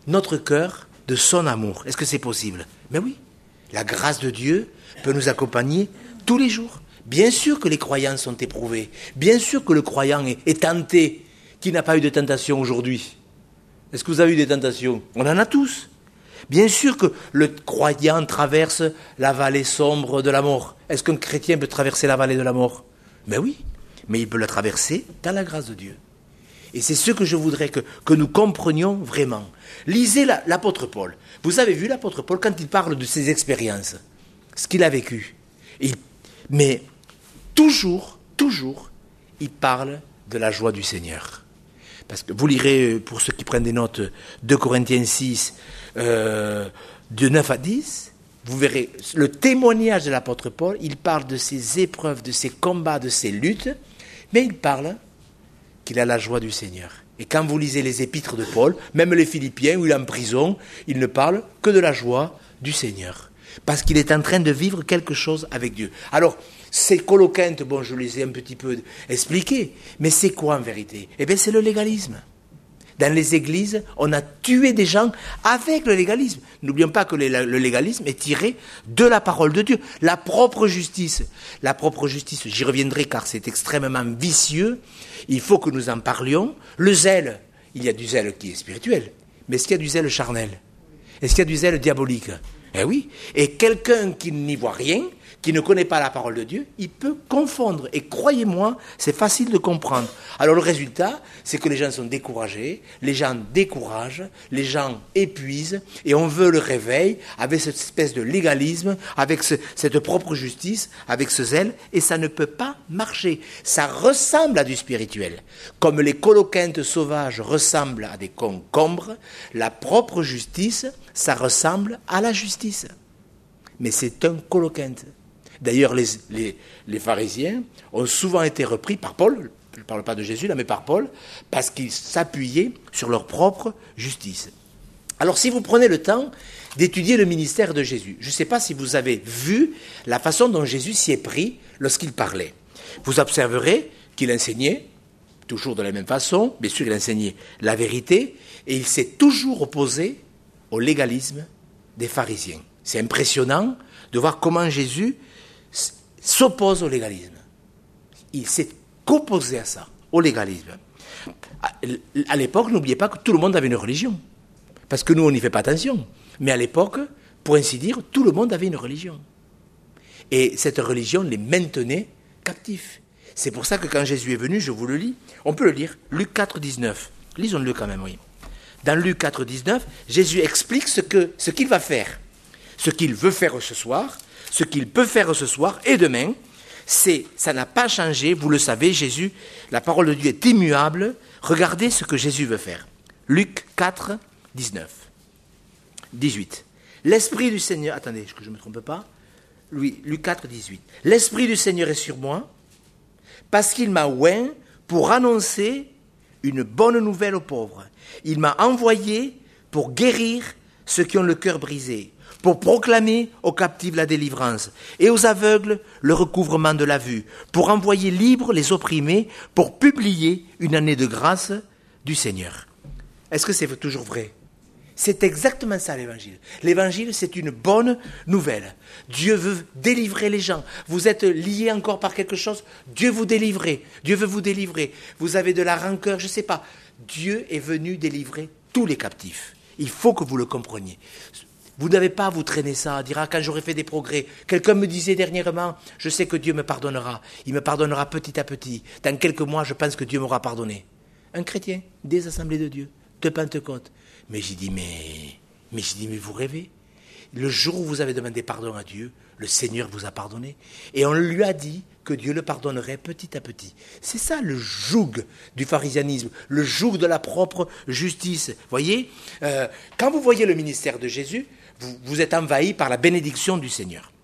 Speaker 1: notre cœur de son amour. Est-ce que c'est possible? Mais oui, la grâce de Dieu peut nous accompagner tous les jours. Bien sûr que les croyants sont éprouvés. Bien sûr que le croyant est, est tenté. Qui n'a pas eu de tentation aujourd'hui? Est-ce que vous avez eu des tentations? On en a tous. Bien sûr que le croyant traverse la vallée sombre de la mort. Est-ce qu'un chrétien peut traverser la vallée de la mort? Mais oui, mais il peut la traverser dans la grâce de Dieu. Et c'est ce que je voudrais que, que nous comprenions vraiment. Lisez la, l'apôtre Paul. Vous avez vu l'apôtre Paul quand il parle de ses expériences, ce qu'il a vécu. Il, mais toujours, toujours, il parle de la joie du Seigneur. Parce que vous lirez, pour ceux qui prennent des notes, deux Corinthiens six, euh, de neuf à dix, vous verrez le témoignage de l'apôtre Paul. Il parle de ses épreuves, de ses combats, de ses luttes, mais il parle qu'il a la joie du Seigneur. Et quand vous lisez les épîtres de Paul, même les Philippiens, où il est en prison, il ne parle que de la joie du Seigneur. Parce qu'il est en train de vivre quelque chose avec Dieu. Alors, ces coloquintes, bon, je les ai un petit peu expliqués, mais c'est quoi en vérité? Eh bien, c'est le légalisme. Dans les églises, on a tué des gens avec le légalisme. N'oublions pas que le légalisme est tiré de la parole de Dieu. La propre justice, la propre justice, j'y reviendrai car c'est extrêmement vicieux, il faut que nous en parlions. Le zèle, il y a du zèle qui est spirituel, mais est-ce qu'il y a du zèle charnel? Est-ce qu'il y a du zèle diabolique? Eh oui, et quelqu'un qui n'y voit rien, qui ne connaît pas la parole de Dieu, il peut confondre. Et croyez-moi, c'est facile de comprendre. Alors le résultat, c'est que les gens sont découragés, les gens découragent, les gens épuisent, et on veut le réveil avec cette espèce de légalisme, avec ce, cette propre justice, avec ce zèle, et ça ne peut pas marcher. Ça ressemble à du spirituel. Comme les coloquintes sauvages ressemblent à des concombres, la propre justice, ça ressemble à la justice. Mais c'est un coloquinte. D'ailleurs, les, les, les pharisiens ont souvent été repris par Paul, je ne parle pas de Jésus là, mais par Paul, parce qu'ils s'appuyaient sur leur propre justice. Alors si vous prenez le temps d'étudier le ministère de Jésus, je ne sais pas si vous avez vu la façon dont Jésus s'y est pris lorsqu'il parlait. Vous observerez qu'il enseignait, toujours de la même façon, bien sûr il enseignait la vérité, et il s'est toujours opposé au légalisme des pharisiens. C'est impressionnant de voir comment Jésus s'oppose au légalisme. Il s'est opposé à ça, au légalisme. À l'époque, n'oubliez pas que tout le monde avait une religion. Parce que nous, on n'y fait pas attention. Mais à l'époque, pour ainsi dire, tout le monde avait une religion. Et cette religion les maintenait captifs. C'est pour ça que quand Jésus est venu, je vous le lis, on peut le lire, Luc quatre, dix-neuf. Lisons-le quand même, oui. Dans Luc quatre, dix-neuf, Jésus explique ce que, ce qu'il va faire. Ce qu'il veut faire ce soir, ce qu'il peut faire ce soir et demain, c'est, ça n'a pas changé, vous le savez, Jésus, la parole de Dieu est immuable. Regardez ce que Jésus veut faire. Luc quatre, dix-neuf, dix-huit. L'Esprit du Seigneur, attendez, que je ne me trompe pas, oui, Luc quatre, dix-huit. L'Esprit du Seigneur est sur moi, parce qu'il m'a oint pour annoncer une bonne nouvelle aux pauvres. Il m'a envoyé pour guérir ceux qui ont le cœur brisé, pour proclamer aux captifs la délivrance et aux aveugles le recouvrement de la vue, pour envoyer libres les opprimés, pour publier une année de grâce du Seigneur. Est-ce que c'est toujours vrai? C'est exactement ça l'évangile. L'évangile, c'est une bonne nouvelle. Dieu veut délivrer les gens. Vous êtes liés encore par quelque chose, Dieu vous délivre. Dieu veut vous délivrer. Vous avez de la rancœur, je ne sais pas. Dieu est venu délivrer tous les captifs. Il faut que vous le compreniez. Vous n'avez pas à vous traîner ça, à dire ah, quand j'aurai fait des progrès. Quelqu'un me disait dernièrement, je sais que Dieu me pardonnera. Il me pardonnera petit à petit. Dans quelques mois, je pense que Dieu m'aura pardonné. Un chrétien, des assemblées de Dieu, de Pentecôte. Mais j'ai dit, mais, mais j'ai dit, mais vous rêvez. Le jour où vous avez demandé pardon à Dieu, le Seigneur vous a pardonné. Et on lui a dit que Dieu le pardonnerait petit à petit. C'est ça le joug du pharisianisme, le joug de la propre justice. Voyez, euh, quand vous voyez le ministère de Jésus, vous, vous êtes envahi par la bénédiction du Seigneur.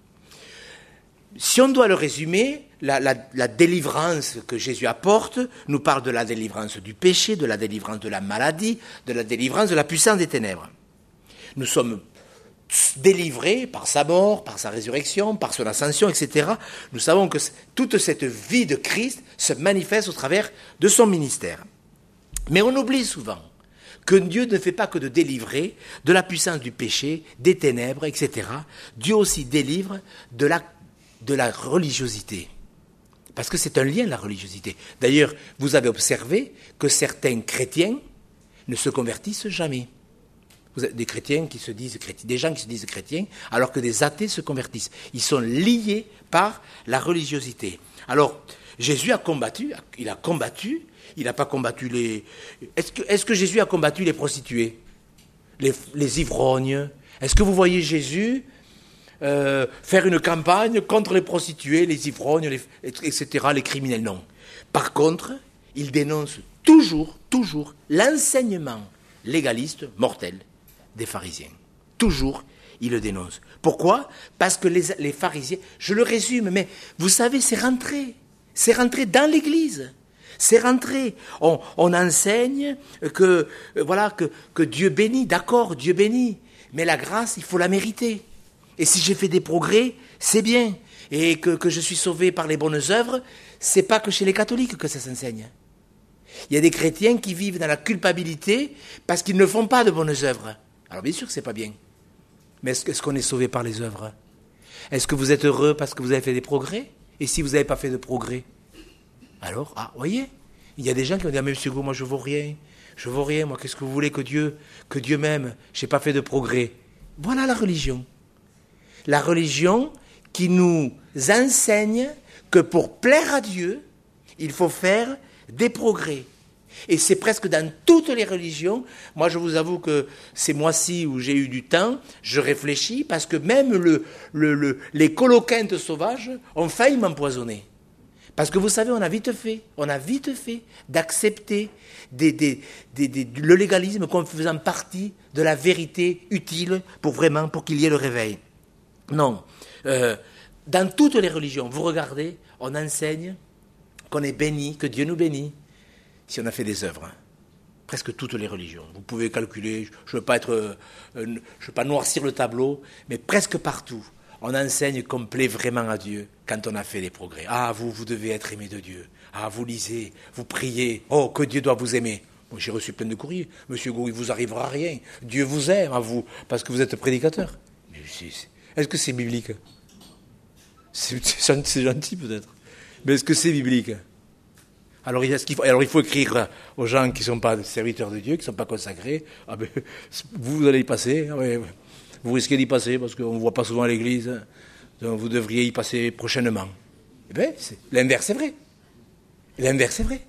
Speaker 1: Si on doit le résumer, la, la, la délivrance que Jésus apporte nous parle de la délivrance du péché, de la délivrance de la maladie, de la délivrance de la puissance des ténèbres. Nous sommes délivrés par sa mort, par sa résurrection, par son ascension, et cetera. Nous savons que toute cette vie de Christ se manifeste au travers de son ministère. Mais on oublie souvent que Dieu ne fait pas que de délivrer de la puissance du péché, des ténèbres, et cetera. Dieu aussi délivre de la, de la religiosité. Parce que c'est un lien, la religiosité. D'ailleurs, vous avez observé que certains chrétiens ne se convertissent jamais. Vous avez des chrétiens qui se disent chrétiens, des gens qui se disent chrétiens, alors que des athées se convertissent. Ils sont liés par la religiosité. Alors, Jésus a combattu, il a combattu, il n'a pas combattu les... Est-ce que, est-ce que Jésus a combattu les prostituées, les, les ivrognes? Est-ce que vous voyez Jésus euh, faire une campagne contre les prostituées, les ivrognes, les, et cetera, les criminels? Non. Par contre, il dénonce toujours, toujours l'enseignement légaliste mortel des pharisiens. Toujours, il le dénonce. Pourquoi? Parce que les, les pharisiens, je le résume, mais vous savez, c'est rentré. C'est rentré dans l'Église. C'est rentré. On, on enseigne que, voilà, que, que Dieu bénit. D'accord, Dieu bénit. Mais la grâce, il faut la mériter. Et si j'ai fait des progrès, c'est bien. Et que, que je suis sauvé par les bonnes œuvres, c'est pas que chez les catholiques que ça s'enseigne. Il y a des chrétiens qui vivent dans la culpabilité parce qu'ils ne font pas de bonnes œuvres. Alors bien sûr que c'est pas bien. Mais est-ce, est-ce qu'on est sauvé par les œuvres? Est-ce que vous êtes heureux parce que vous avez fait des progrès? Et si vous n'avez pas fait de progrès? Alors, ah, voyez, il y a des gens qui vont dire, mais monsieur Gou, moi je ne vaux rien. Je ne vaux rien, moi, qu'est-ce que vous voulez que Dieu, que Dieu m'aime? Je n'ai pas fait de progrès. Voilà la religion. La religion qui nous enseigne que pour plaire à Dieu, il faut faire des progrès. Et c'est presque dans toutes les religions. Moi, je vous avoue que ces mois-ci où j'ai eu du temps, je réfléchis parce que même le, le, le, les coloquintes sauvages ont failli m'empoisonner. Parce que vous savez, on a vite fait, on a vite fait d'accepter des, des, des, des, le légalisme comme faisant partie de la vérité utile pour vraiment, pour qu'il y ait le réveil. Non. Euh, dans toutes les religions, vous regardez, on enseigne qu'on est béni, que Dieu nous bénit, si on a fait des œuvres. Hein. Presque toutes les religions. Vous pouvez calculer, je ne veux pas être, euh, je veux pas noircir le tableau, mais presque partout, on enseigne qu'on plaît vraiment à Dieu quand on a fait des progrès. Ah, vous, vous devez être aimé de Dieu. Ah, vous lisez, vous priez. Oh, que Dieu doit vous aimer. Moi, j'ai reçu plein de courriers. Monsieur Gou, il ne vous arrivera rien. Dieu vous aime, à vous, parce que vous êtes prédicateur. Mais c'est, c'est, est-ce que c'est biblique? c'est, c'est, c'est gentil peut-être. Mais est-ce que c'est biblique? Alors il, faut, alors il faut écrire aux gens qui ne sont pas serviteurs de Dieu, qui ne sont pas consacrés. Ah ben, vous, vous allez y passer. Ah ben, vous risquez d'y passer parce qu'on ne voit pas souvent à l'église. Donc vous devriez y passer prochainement. Eh bien, c'est, l'inverse est vrai. L'inverse est vrai.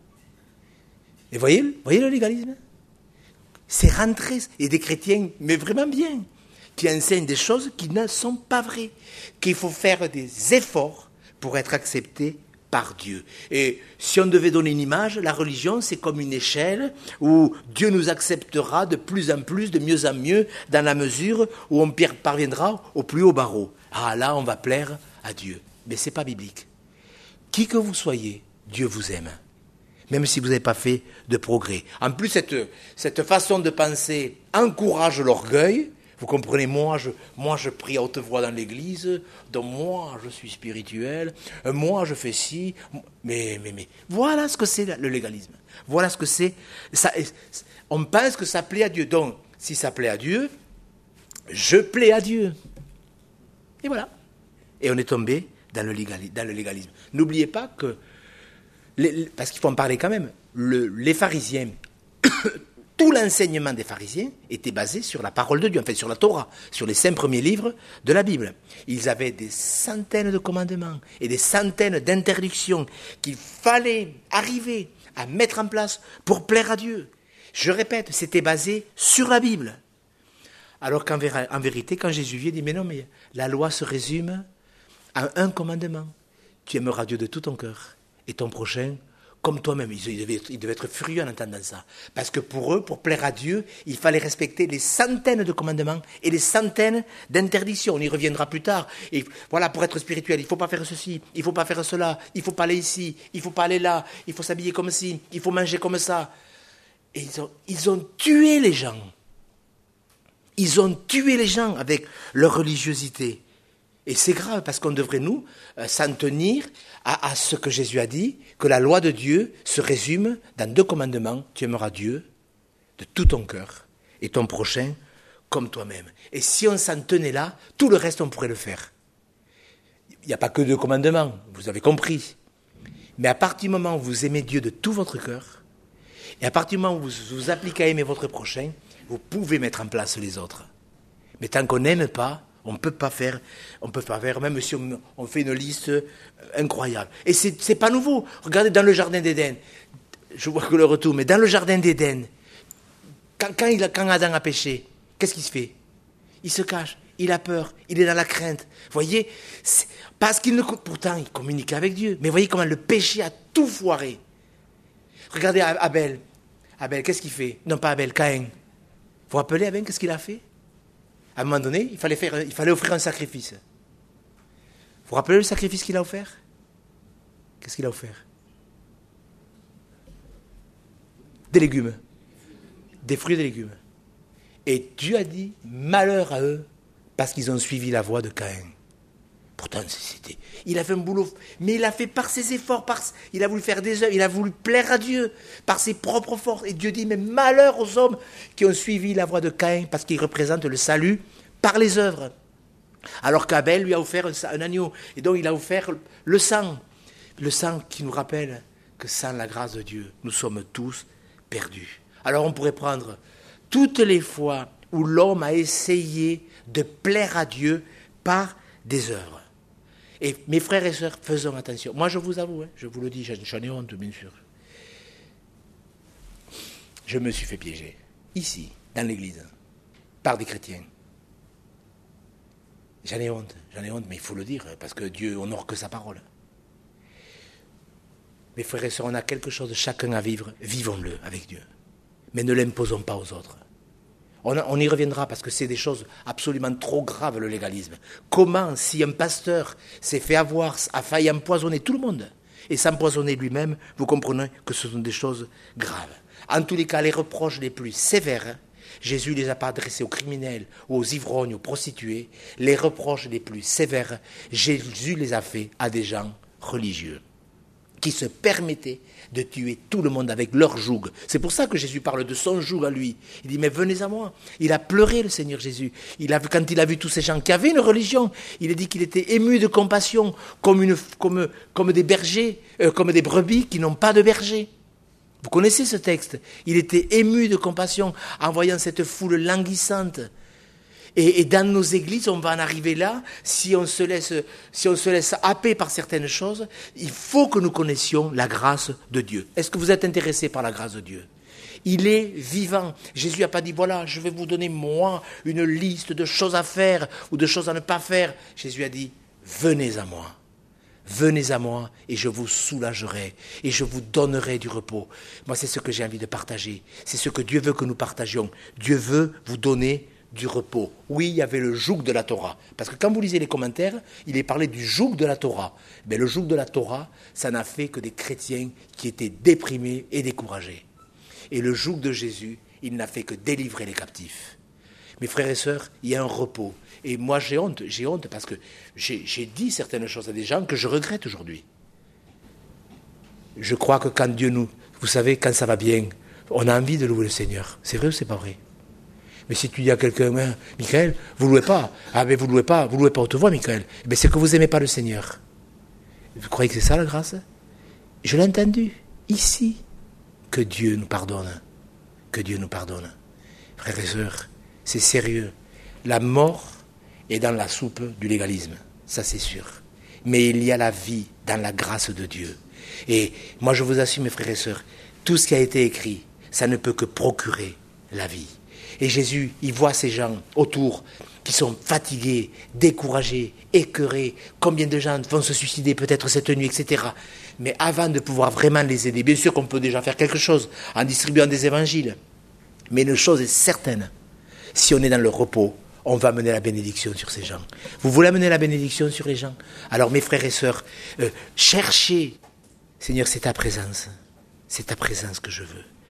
Speaker 1: Et voyez, voyez le légalisme? C'est rentré. Et des chrétiens, mais vraiment bien, qui enseignent des choses qui ne sont pas vraies. Qu'il faut faire des efforts pour être accepté par Dieu. Et si on devait donner une image, la religion, c'est comme une échelle où Dieu nous acceptera de plus en plus, de mieux en mieux, dans la mesure où on parviendra au plus haut barreau. Ah, là, on va plaire à Dieu. Mais ce n'est pas biblique. Qui que vous soyez, Dieu vous aime. Même si vous n'avez pas fait de progrès. En plus, cette, cette façon de penser encourage l'orgueil. Vous comprenez, moi je, moi je prie à haute voix dans l'église, donc moi je suis spirituel, moi je fais ci, mais, mais, mais voilà ce que c'est le légalisme. Voilà ce que c'est. Ça, on pense que ça plaît à Dieu. Donc, si ça plaît à Dieu, je plais à Dieu. Et voilà. Et on est tombé dans le, légali, dans le légalisme. N'oubliez pas que, les, parce qu'il faut en parler quand même, le, les pharisiens, tout l'enseignement des pharisiens était basé sur la parole de Dieu, enfin sur la Torah, sur les cinq premiers livres de la Bible. Ils avaient des centaines de commandements et des centaines d'interdictions qu'il fallait arriver à mettre en place pour plaire à Dieu. Je répète, c'était basé sur la Bible. Alors qu'en en vérité, quand Jésus vient, il dit, mais non, mais la loi se résume à un commandement. Tu aimeras Dieu de tout ton cœur et ton prochain comme toi-même. Ils devaient, être, ils devaient être furieux en entendant ça. Parce que pour eux, pour plaire à Dieu, il fallait respecter les centaines de commandements et les centaines d'interdictions. On y reviendra plus tard. Et voilà, pour être spirituel, il ne faut pas faire ceci, il ne faut pas faire cela, il ne faut pas aller ici, il ne faut pas aller là, il faut s'habiller comme ci, il faut manger comme ça. Et ils ont, ils ont tué les gens. Ils ont tué les gens avec leur religiosité. Et c'est grave parce qu'on devrait, nous, euh, s'en tenir à, à ce que Jésus a dit, que la loi de Dieu se résume dans deux commandements. Tu aimeras Dieu de tout ton cœur et ton prochain comme toi-même. Et si on s'en tenait là, tout le reste, on pourrait le faire. Il n'y a pas que deux commandements, vous avez compris. Mais à partir du moment où vous aimez Dieu de tout votre cœur, et à partir du moment où vous vous appliquez à aimer votre prochain, vous pouvez mettre en place les autres. Mais tant qu'on n'aime pas, on ne peut pas faire, on peut pas faire, même si on, on fait une liste incroyable. Et c'est, c'est pas nouveau. Regardez dans le jardin d'Éden, je vois que le retour, mais dans le jardin d'Éden, quand, quand, il a, quand Adam a péché, qu'est-ce qu'il se fait? Il se cache, il a peur, il est dans la crainte. Vous voyez, c'est, parce qu'il ne, pourtant il communique avec Dieu, mais voyez comment le péché a tout foiré. Regardez Abel. Abel, qu'est-ce qu'il fait? Non, pas Abel, Caïn. Vous vous rappelez Abel, qu'est-ce qu'il a fait? À un moment donné, il fallait, faire, il fallait offrir un sacrifice. Vous vous rappelez le sacrifice qu'il a offert? Qu'est-ce qu'il a offert? Des légumes. Des fruits et des légumes. Et Dieu a dit, malheur à eux, parce qu'ils ont suivi la voie de Caïn. Pourtant, c'était, il a fait un boulot, mais il a fait par ses efforts, par, il a voulu faire des œuvres, il a voulu plaire à Dieu, par ses propres forces. Et Dieu dit, mais malheur aux hommes qui ont suivi la voie de Caïn, parce qu'ils représentent le salut par les œuvres. Alors qu'Abel lui a offert un, un agneau, et donc il a offert le sang. Le sang qui nous rappelle que sans la grâce de Dieu, nous sommes tous perdus. Alors on pourrait prendre toutes les fois où l'homme a essayé de plaire à Dieu par des œuvres. Et mes frères et sœurs, faisons attention. Moi, je vous avoue, hein, je vous le dis, j'en ai honte, bien sûr. Je me suis fait piéger, ici, dans l'église, par des chrétiens. J'en ai honte, j'en ai honte, mais il faut le dire, parce que Dieu honore que sa parole. Mes frères et sœurs, on a quelque chose de chacun à vivre, vivons-le avec Dieu. Mais ne l'imposons pas aux autres. On, on y reviendra parce que c'est des choses absolument trop graves, le légalisme. Comment, si un pasteur s'est fait avoir, a failli empoisonner tout le monde, et s'empoisonner lui-même, vous comprenez que ce sont des choses graves. En tous les cas, les reproches les plus sévères, Jésus ne les a pas adressés aux criminels, ou aux ivrognes, aux prostituées. Les reproches les plus sévères, Jésus les a faits à des gens religieux, qui se permettaient de tuer tout le monde avec leur joug. C'est pour ça que Jésus parle de son joug à lui. Il dit, mais venez à moi. Il a pleuré, le Seigneur Jésus. Il a, quand il a vu tous ces gens qui avaient une religion, il a dit qu'il était ému de compassion, comme, une, comme, comme des bergers, euh, comme des brebis qui n'ont pas de berger. Vous connaissez ce texte? Il était ému de compassion en voyant cette foule languissante. Et, et dans nos églises, on va en arriver là, si on se laisse, si on se laisse happer par certaines choses, il faut que nous connaissions la grâce de Dieu. Est-ce que vous êtes intéressé par la grâce de Dieu? Il est vivant. Jésus n'a pas dit, voilà, je vais vous donner, moi, une liste de choses à faire ou de choses à ne pas faire. Jésus a dit, venez à moi. Venez à moi et je vous soulagerai et je vous donnerai du repos. Moi, c'est ce que j'ai envie de partager. C'est ce que Dieu veut que nous partagions. Dieu veut vous donner du repos. Oui, il y avait le joug de la Torah. Parce que quand vous lisez les commentaires, il est parlé du joug de la Torah. Mais le joug de la Torah, ça n'a fait que des chrétiens qui étaient déprimés et découragés. Et le joug de Jésus, il n'a fait que délivrer les captifs. Mes frères et sœurs, il y a un repos. Et moi, j'ai honte, j'ai honte parce que j'ai, j'ai dit certaines choses à des gens que je regrette aujourd'hui. Je crois que quand Dieu nous... Vous savez, quand ça va bien, on a envie de louer le Seigneur. C'est vrai ou c'est pas vrai? Mais si tu dis à quelqu'un, hein, Michael, vous ne louez pas. Ah, mais vous ne louez pas, vous ne louez pas haute voix, Michael. Mais c'est que vous n'aimez pas le Seigneur. Vous croyez que c'est ça la grâce? Je l'ai entendu, ici. Que Dieu nous pardonne. Que Dieu nous pardonne. Frères et sœurs, c'est sérieux. La mort est dans la soupe du légalisme, ça c'est sûr. Mais il y a la vie dans la grâce de Dieu. Et moi je vous assure, mes frères et sœurs, tout ce qui a été écrit, ça ne peut que procurer la vie. Et Jésus, il voit ces gens autour qui sont fatigués, découragés, écœurés. Combien de gens vont se suicider peut-être cette nuit, et cetera. Mais avant de pouvoir vraiment les aider, bien sûr qu'on peut déjà faire quelque chose en distribuant des évangiles. Mais une chose est certaine, si on est dans le repos, on va amener la bénédiction sur ces gens. Vous voulez amener la bénédiction sur les gens? Alors mes frères et sœurs, euh, cherchez, Seigneur, c'est ta présence. C'est ta présence que je veux.